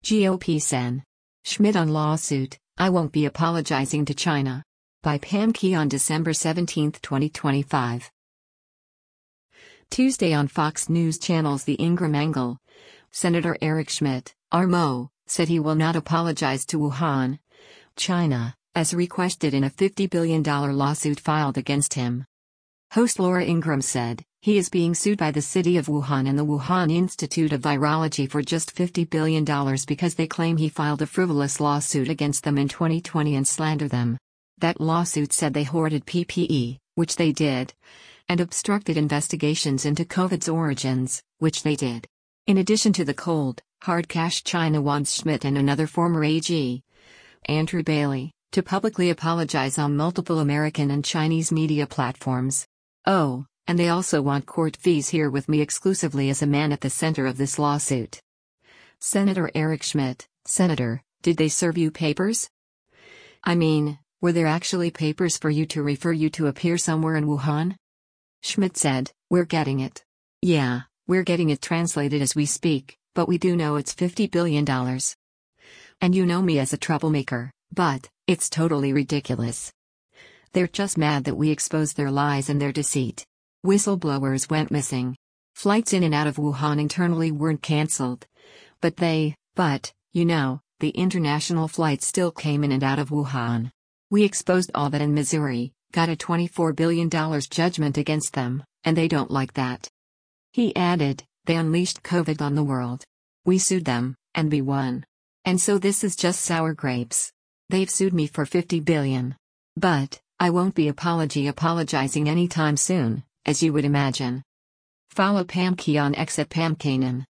GOP Sen. Schmidt on lawsuit, "I won't be apologizing to China." By Pam Key on December 17, 2025. Tuesday on Fox News Channel's The Ingram Angle. Senator Eric Schmidt, RMO, said he will not apologize to Wuhan, China, as requested in a $50 billion lawsuit filed against him. Host Laura Ingraham said, he is being sued by the city of Wuhan and the Wuhan Institute of Virology for just $50 billion because they claim he filed a frivolous lawsuit against them in 2020 and slander them. That lawsuit said they hoarded PPE, which they did, and obstructed investigations into COVID's origins, which they did. In addition to the cold, hard cash, China wants Schmidt and another former AG, Andrew Bailey, to publicly apologize on multiple American and Chinese media platforms. Oh, and they also want court fees here with me exclusively as a man at the center of this lawsuit. Senator Eric Schmidt, Senator, did they serve you papers? I mean, were there actually papers for you to refer you to appear somewhere in Wuhan? Schmidt said, we're getting it. Yeah, we're getting it translated as we speak, but we do know it's $50 billion. And you know me as a troublemaker, but it's totally ridiculous. They're just mad that we exposed their lies and their deceit. Whistleblowers went missing. Flights in and out of Wuhan internally weren't cancelled. But the international flights still came in and out of Wuhan. We exposed all that in Missouri, got a $24 billion judgment against them, and they don't like that. He added, they unleashed COVID on the world. We sued them, and we won. And so this is just sour grapes. They've sued me for $50 billion. But I won't be apologizing anytime soon, as you would imagine. Follow Pam Key on X at Pam Kanan.